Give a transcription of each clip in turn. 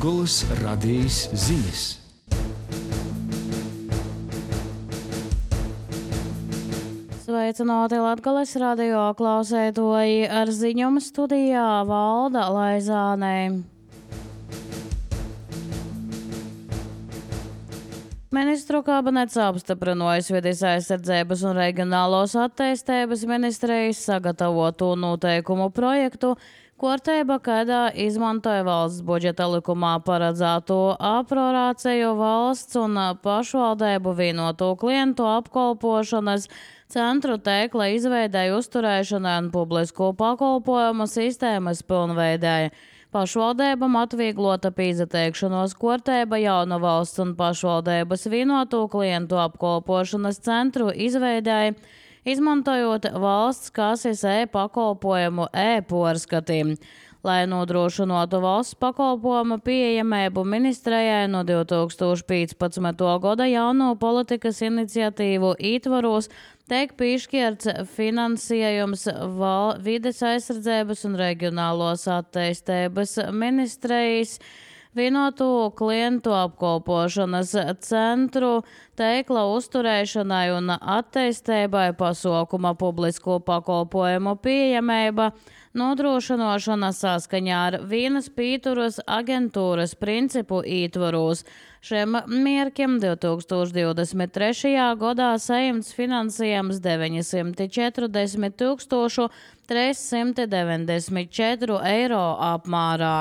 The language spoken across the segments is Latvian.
Latgolas radijas ziņas. Sveicināti Latgolas radio klausētoji, ar ziņumu studijā Valda Laizāne. Ministru kabinets apstiprināja Vides aizsardzības un reģionālos attīstības ministrijas sagatavotu noteikumu projektu, Kārtība, kādā izmantoja valsts budžeta likumā paredzēto aprorāciju valsts un pašvaldību vienoto klientu apkalpošanas centru tīkla izveidei, uzturēšanai un publisko pakalpojumu sistēmas pilnveidei. Pašvaldībām atvieglota pīzateikšanos kārtība jauna valsts un pašvaldības vienoto klientu apkalpošanas centru izveidei, izmantojot valsts kases e-pakalpojumu e-porskatī. Lai nodrošinātu valsts pakalpojumu pieejamību ministrijai no 2015. gada jauno politikas iniciatīvu ietvaros tiek piešķirts finansējums Vides aizsardzības un reģionālos attīstības ministrijas vienotu klientu apkalpošanas centru tīkla uzturēšanai un attīstībai, pasaukuma publisko pakalpojumu pieejamība, nodrošināšana saskaņā ar vienas pieturas aģentūras principu ietvaros. Šiem mērķiem 2023. gadā saimts finansējums 940 394 eiro apmērā.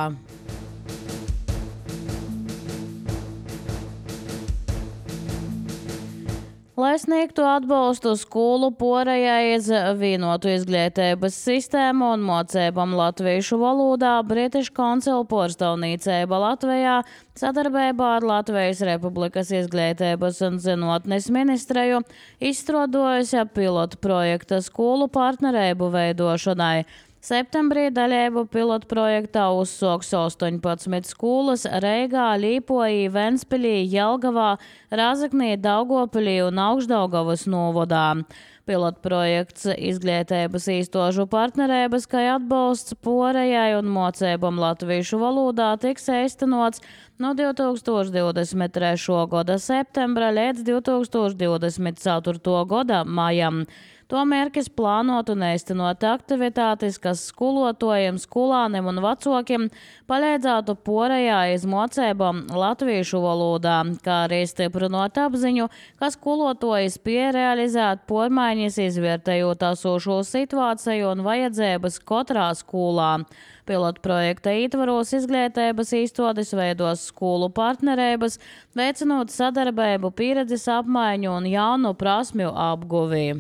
Lai sniegtu atbalstu skolu porejai iz vienotu izglītības sistēmu un mocībām latviešu valodā, British Council porcelānīcība Latvijā sadarbībā ar Latvijas Republikas izglītības un zinātnes ministriju izstrādājusi pilotu projekta skolu partnerību veidošanai. Septembrī dalību pilotu projektā uzsāks 18 skolas Reigā, Līpojī, Ventspilī, Jelgavā, Rāzaknī, Daugavpilī un Augšdaugavas novadā. Pilotu projekts izglītības īstošu partnerības, kā atbalsts porejai un mocībām latviešu valodā tiks īstenots no 2023. gada septembra līdz 2024. gada maijam. To mērķis plānot un īstenot aktivitātes, kas skolotājiem, skolāniem un vecākiem palīdzētu porejā iz mocībām latviešu valodā, kā arī stiprinot apziņu, ka skolotāji spēj realizēt pormaiņas, izvērtējot esošo situāciju un vajadzības katrā skolā. Pilotu projekta ietvaros izglītības īstotis veidos skolu partnerības, veicinot sadarbību, pieredzes apmaiņu un jaunu prasmju apguvi.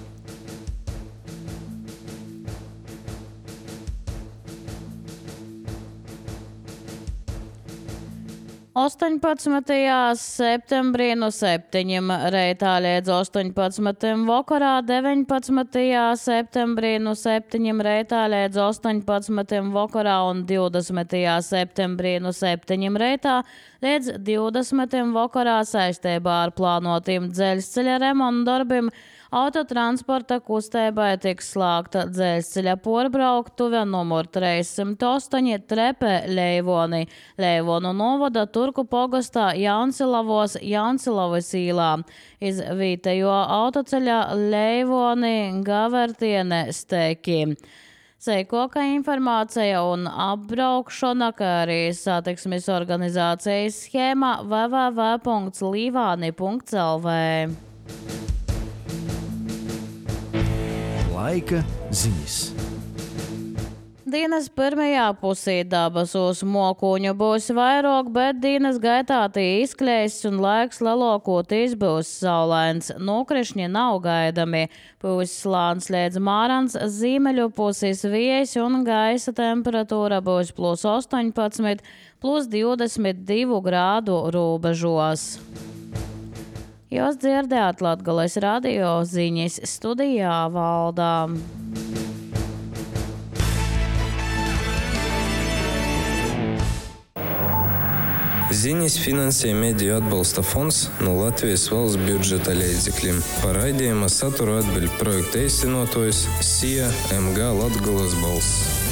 18. septembrī no 7 reitā līdz 18 vakarā, 19. septembrī no 7 reitā līdz 18 vakarā un 20. septembrī no 7 reitā līdz 20 vakarā saistībā ar plānotiem dzelzceļa remontu darbiem. Autotransporta kustībai tiks slēgta dzelzceļa porbrauktuve numur 308 Trepe Leivoni, Leivonu novada Turku pogastā Jaunsilavos, Jaunsilavas īlā. Iz vietējo autoceļa Leivoni Gavertiene Steiki. Seikoka informācija un apbraukšana, kā arī satiksmes organizācijas schēma www.līvāni.lv. Laika ziņas. Dienas pirmajā pusī dabasos mokuņu būs vairāk, bet dienas gaitā tie izkļēs un laiks lielākoties būs saulains. Nokrišņi nav gaidami. Pūs slāns līdz mārans, ziemeļu puses vējš un gaisa temperatūra būs +18, +22 grādu robežos. Jūs dzirdējāt Latgolas radio ziņas, studijā Valdā. Ziņas finansē Mediju atbalsta fonds no Latvijas valsts budžeta līdzekļiem. Par raidījuma saturu atbild projekta īstenotājs SIA MG Latgolas balss.